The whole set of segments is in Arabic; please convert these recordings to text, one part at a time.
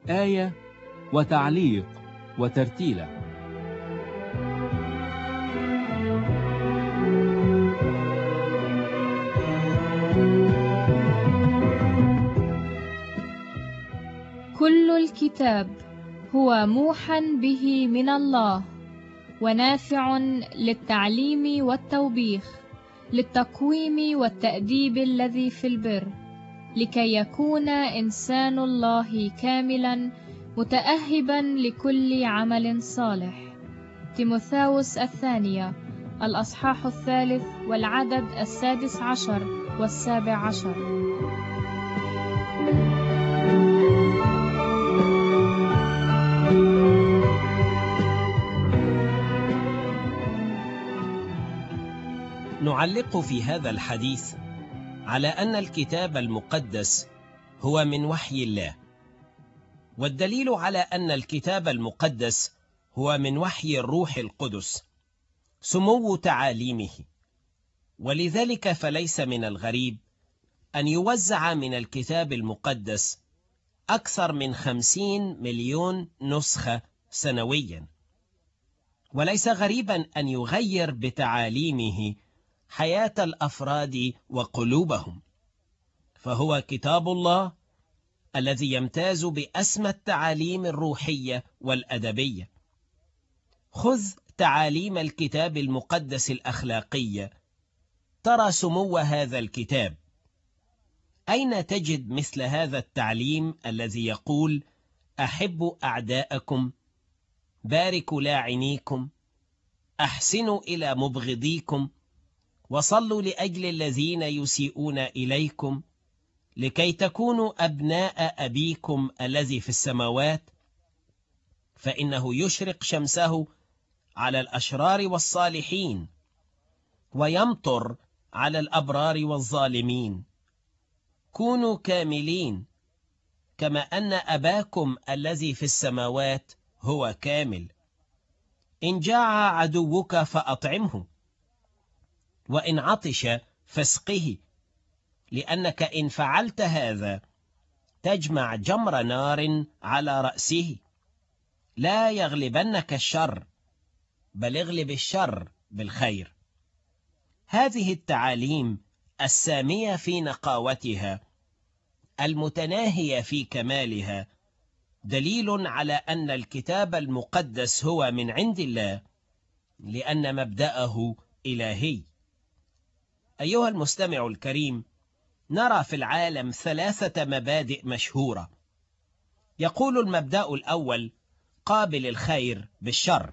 آية وتعليق وترتيلة. كل الكتاب هو موحى به من الله ونافع للتعليم والتوبيخ، للتقويم والتأديب الذي في البر، لكي يكون إنسان الله كاملا متأهبا لكل عمل صالح. تيموثاوس الثانية الأصحاح 3 والعدد 16 و17. نعلق في هذا الحديث على أن الكتاب المقدس هو من وحي الله، والدليل على أن الكتاب المقدس هو من وحي الروح القدس سمو تعاليمه، ولذلك فليس من الغريب أن يوزع من الكتاب المقدس أكثر من 50 مليون نسخة سنويا، وليس غريبا أن يغير بتعاليمه حياة الأفراد وقلوبهم، فهو كتاب الله الذي يمتاز بأسمى التعاليم الروحية والأدبية. خذ تعاليم الكتاب المقدس الأخلاقية ترى سمو هذا الكتاب. أين تجد مثل هذا التعليم الذي يقول: أحبوا أعداءكم، باركوا لاعنيكم، أحسنوا إلى مبغضيكم، وصلوا لأجل الذين يسيئون إليكم، لكي تكونوا أبناء أبيكم الذي في السماوات، فإنه يشرق شمسه على الأشرار والصالحين، ويمطر على الأبرار والظالمين. كونوا كاملين كما أن أباكم الذي في السماوات هو كامل. إن جاع عدوك فأطعمه، وإن عطش فاسقه، لأنك إن فعلت هذا تجمع جمر نار على رأسه. لا يغلبنك الشر، بل اغلب الشر بالخير. هذه التعاليم السامية في نقاوتها، المتناهية في كمالها، دليل على أن الكتاب المقدس هو من عند الله، لأن مبدأه إلهي. أيها المستمع الكريم، نرى في العالم 3 مبادئ مشهورة. يقول المبدأ الأول: قابل الخير بالشر.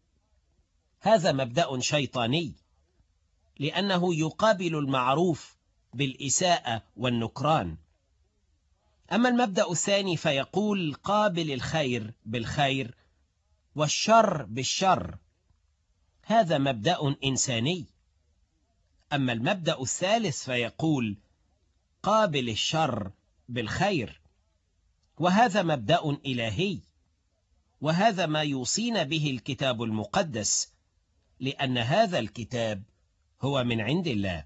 هذا مبدأ شيطاني، لأنه يقابل المعروف بالإساءة والنكران. أما المبدأ الثاني فيقول: قابل الخير بالخير والشر بالشر. هذا مبدأ إنساني. أما المبدأ الثالث فيقول: قابل الشر بالخير، وهذا مبدأ إلهي. وهذا ما يوصينا به الكتاب المقدس، لأن هذا الكتاب هو من عند الله.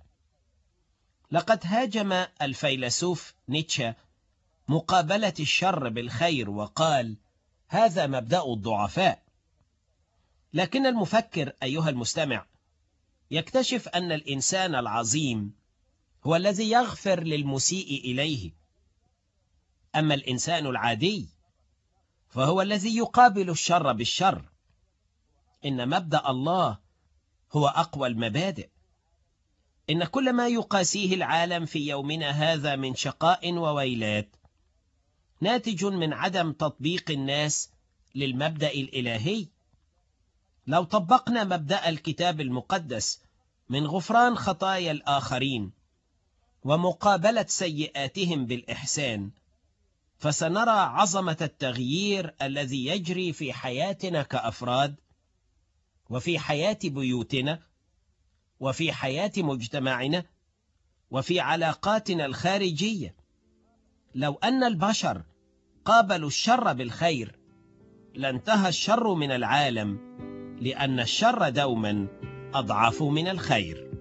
لقد هاجم الفيلسوف نيتشه مقابلة الشر بالخير وقال: هذا مبدأ الضعفاء. لكن المفكر أيها المستمع يكتشف أن الإنسان العظيم هو الذي يغفر للمسيء إليه، أما الإنسان العادي فهو الذي يقابل الشر بالشر. إن مبدأ الله هو أقوى المبادئ. إن كل ما يقاسيه العالم في يومنا هذا من شقاء وويلات ناتج من عدم تطبيق الناس للمبدأ الإلهي. لو طبقنا مبدأ الكتاب المقدس من غفران خطايا الآخرين ومقابلة سيئاتهم بالإحسان، فسنرى عظمة التغيير الذي يجري في حياتنا كأفراد، وفي حياة بيوتنا، وفي حياة مجتمعنا، وفي علاقاتنا الخارجية. لو أن البشر قابلوا الشر بالخير لانتهى الشر من العالم، لأن الشر دوما أضعف من الخير.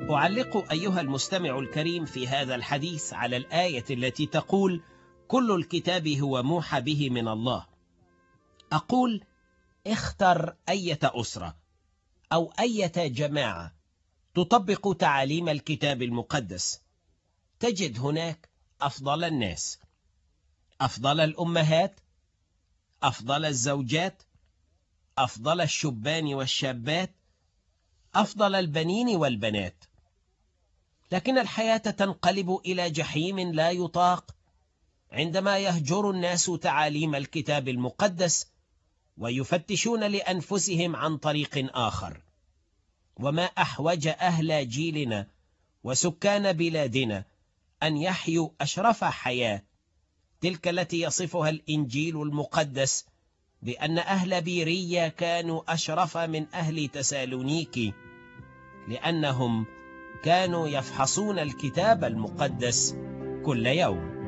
أعلق أيها المستمع الكريم في هذا الحديث على الآية التي تقول: كل الكتاب هو موحى به من الله. أقول: اختر أية أسرة أو أية جماعة تطبق تعاليم الكتاب المقدس، تجد هناك أفضل الناس، أفضل الأمهات، أفضل الزوجات، أفضل الشبان والشابات، أفضل البنين والبنات. لكن الحياة تنقلب إلى جحيم لا يطاق عندما يهجر الناس تعاليم الكتاب المقدس ويفتشون لأنفسهم عن طريق آخر. وما أحوج أهل جيلنا وسكان بلادنا أن يحيوا أشرف حياة، تلك التي يصفها الإنجيل المقدس بأن أهل بيرية كانوا أشرف من أهل تسالونيكي، لأنهم كانوا يفحصون الكتاب المقدس كل يوم.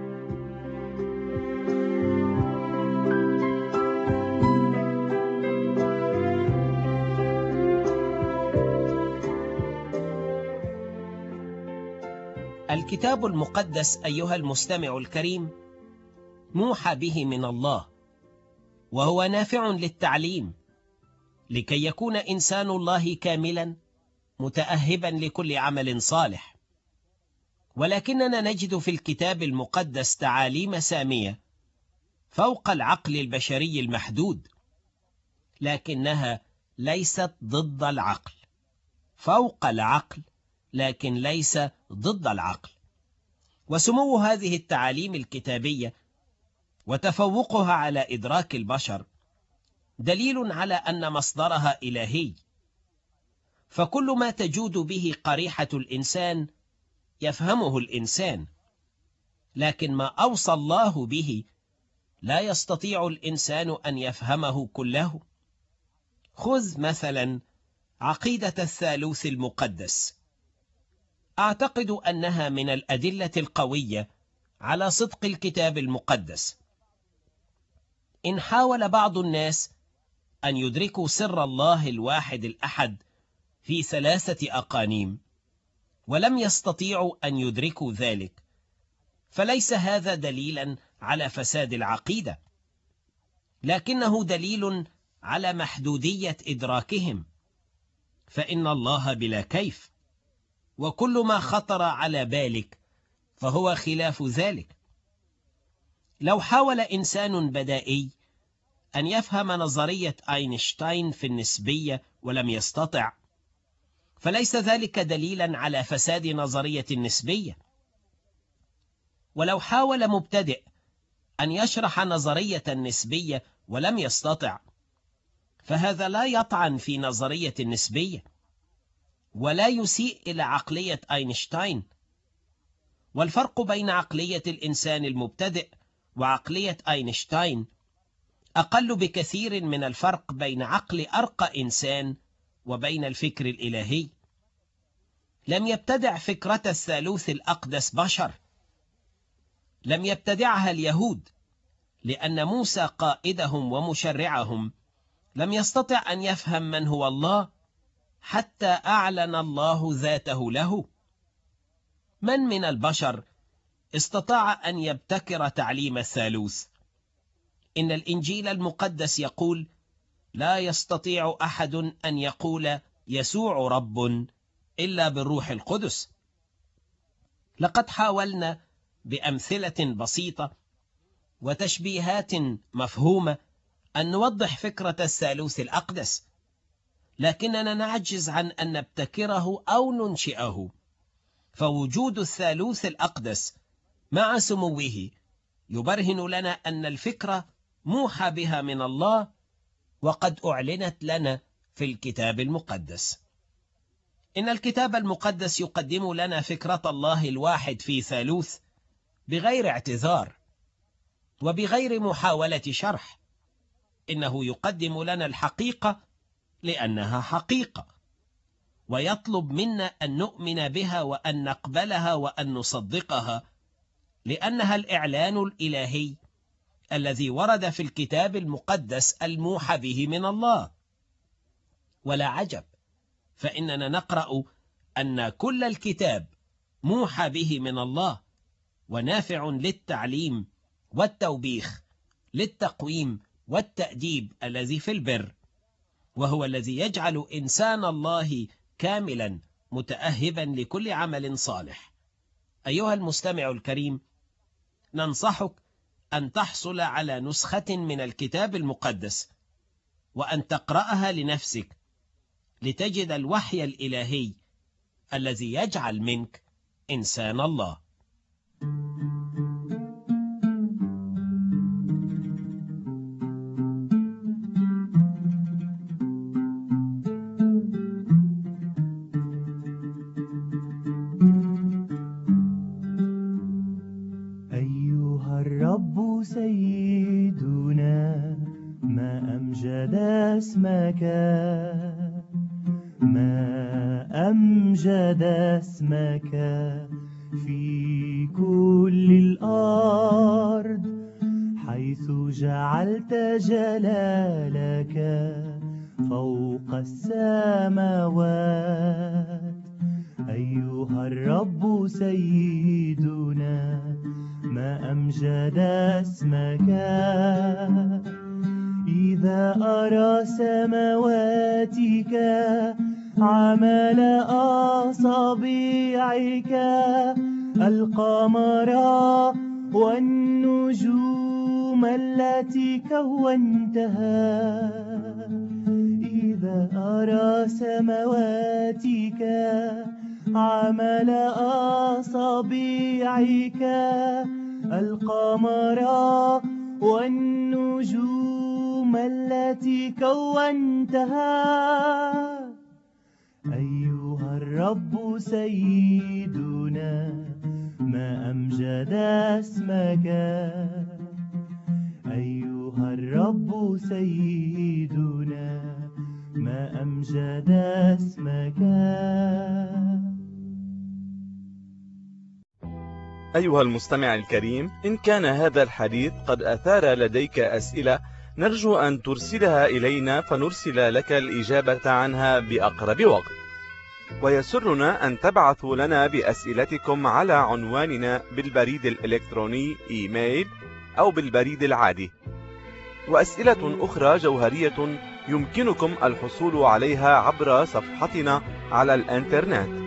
الكتاب المقدس أيها المستمع الكريم موحى به من الله، وهو نافع للتعليم لكي يكون إنسان الله كاملا متأهبا لكل عمل صالح. ولكننا نجد في الكتاب المقدس تعاليم سامية فوق العقل البشري المحدود، لكنها ليست ضد العقل، فوق العقل لكن ليس ضد العقل. وسمو هذه التعاليم الكتابية وتفوقها على إدراك البشر دليل على أن مصدرها إلهي، فكل ما تجود به قريحة الإنسان يفهمه الإنسان، لكن ما أوصى الله به لا يستطيع الإنسان أن يفهمه كله. خذ مثلا عقيدة الثالوث المقدس، أعتقد أنها من الأدلة القوية على صدق الكتاب المقدس. إن حاول بعض الناس أن يدركوا سر الله الواحد الأحد في 3 أقانيم ولم يستطيعوا أن يدركوا ذلك، فليس هذا دليلا على فساد العقيدة، لكنه دليل على محدودية إدراكهم، فإن الله بلا كيف، وكل ما خطر على بالك فهو خلاف ذلك. لو حاول إنسان بدائي أن يفهم نظرية أينشتاين في النسبية ولم يستطع، فليس ذلك دليلا على فساد نظرية النسبية. ولو حاول مبتدئ أن يشرح نظرية النسبية ولم يستطع، فهذا لا يطعن في نظرية النسبية ولا يسيء إلى عقلية أينشتاين. والفرق بين عقلية الإنسان المبتدئ وعقلية أينشتاين أقل بكثير من الفرق بين عقل أرقى إنسان وبين الفكر الإلهي. لم يبتدع فكرة الثالوث الأقدس بشر، لم يبتدعها اليهود، لأن موسى قائدهم ومشرعهم لم يستطع أن يفهم من هو الله حتى أعلن الله ذاته له. من البشر استطاع أن يبتكر تعليم الثالوث؟ إن الإنجيل المقدس يقول: لا يستطيع أحد أن يقول يسوع رب إلا بالروح القدس. لقد حاولنا بأمثلة بسيطة وتشبيهات مفهومة أن نوضح فكرة الثالوث الأقدس، لكننا نعجز عن أن نبتكره أو ننشئه، فوجود الثالوث الأقدس مع سموه يبرهن لنا أن الفكرة موحى بها من الله وقد أعلنت لنا في الكتاب المقدس. إن الكتاب المقدس يقدم لنا فكرة الله الواحد في ثالوث بغير اعتذار وبغير محاولة شرح. إنه يقدم لنا الحقيقة لأنها حقيقة، ويطلب منا أن نؤمن بها وأن نقبلها وأن نصدقها، لأنها الإعلان الإلهي الذي ورد في الكتاب المقدس الموحى به من الله. ولا عجب، فإننا نقرأ أن كل الكتاب موحى به من الله ونافع للتعليم والتوبيخ، للتقويم والتأديب الذي في البر، وهو الذي يجعل إنسان الله كاملا متأهبا لكل عمل صالح. أيها المستمع الكريم، ننصحك أن تحصل على نسخة من الكتاب المقدس وأن تقرأها لنفسك لتجد الوحي الإلهي الذي يجعل منك إنسان الله. أيها الرب سيدنا، ما أمجد اسمك، ما أمجد اسمك في كل الأرض، حيث جعلت جلالك فوق السماوات. أيها الرب سيدنا، ما أمجد اسمك. إذا أرى سماواتك عمل أصابعك، القمر والنجوم التي كونتها. إذا أرى سماواتك عمل أصابعك، القمر والنجوم التي كونتها. أيها الرب سيدنا، ما أمجد اسمك. أيها الرب سيدنا، ما أمجد اسمك. أيها المستمع الكريم، إن كان هذا الحديث قد أثار لديك أسئلة، نرجو أن ترسلها إلينا فنرسل لك الإجابة عنها بأقرب وقت. ويسرنا أن تبعثوا لنا بأسئلتكم على عنواننا بالبريد الإلكتروني إيميل أو بالبريد العادي. وأسئلة أخرى جوهرية يمكنكم الحصول عليها عبر صفحتنا على الإنترنت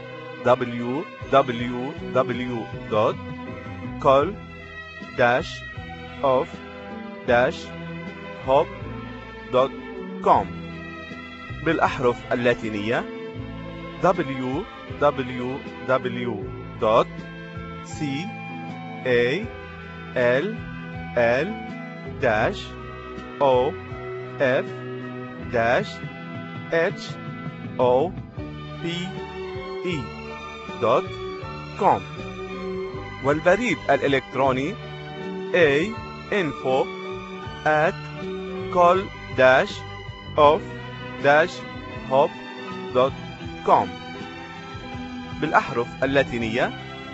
www.call-of-hope.com بالأحرف اللاتينية call-of-hope.com والبريد الإلكتروني info@call-of-hope.com بالأحرف اللاتينية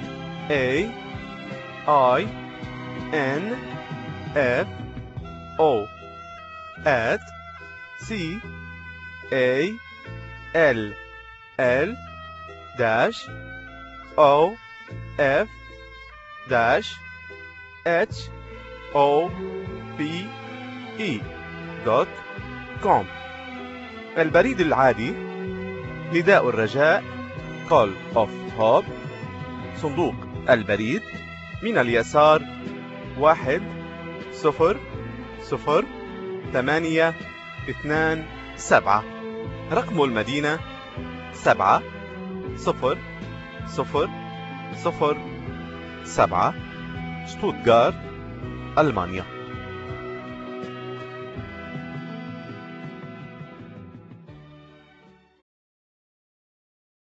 CALL-OF-HOPE.com البريد العادي نداء الرجاء Call of Hope، صندوق البريد من اليسار 10027، رقم المدينة 70007، شتوتغارت، ألمانيا.